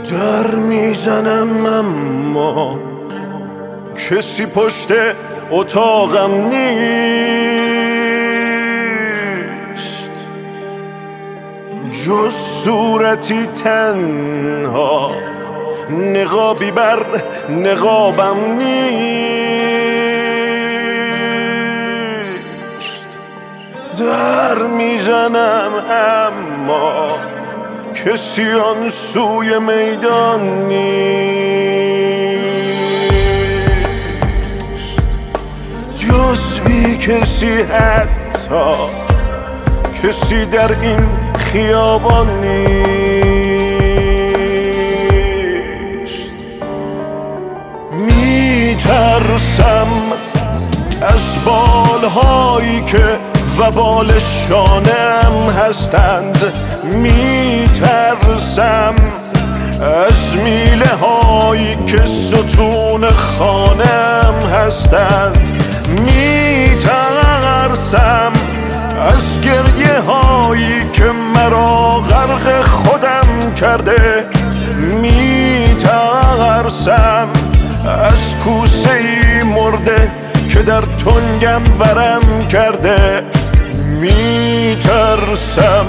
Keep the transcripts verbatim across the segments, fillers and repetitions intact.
در میزنم اما کسی پشت اتاقم نیست، جز صورتی تنها نقابی بر نقابم نیست. در میزنم اما کسی آن سوی میدان نیست، جز بی کسی حتی کسی در این خیابان نیست. میترسم از بالهایی که وبال شانم هستند، میترسم از میله هایی که ستون خانم هستند، میترسم از گریه هایی که مرا غرق خودم کرده، میترسم از کوسه ای مرده که در تنگم ورم کرده، میترسم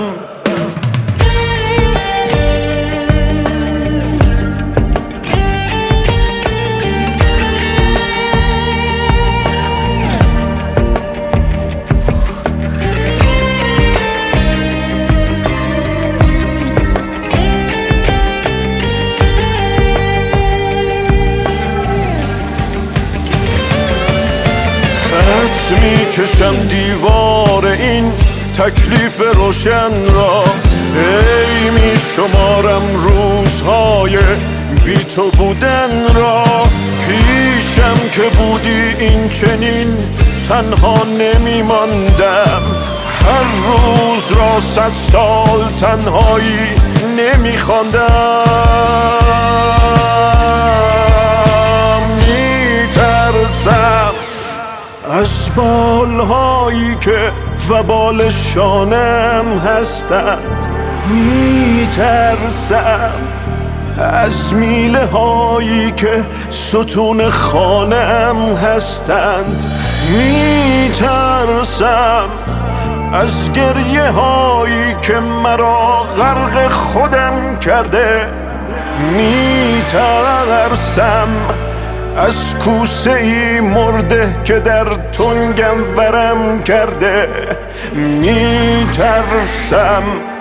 خط میکشم دیوار این تکلیف روشن را، ای میشمارم روزهای بی تو بودن را. پیشم که بودی این چنین تنها نمیماندم، هر روز را صد سال تنهایی نمیخواندم. میترسم از بالهایی که وبال شانم هستند، میترسم از میله هایی که ستون خانم هستند، میترسم از گریه هایی که مرا غرق خودم کرده، میترسم از کوسه ای مرده که در تنگم ورم کرده، میترسم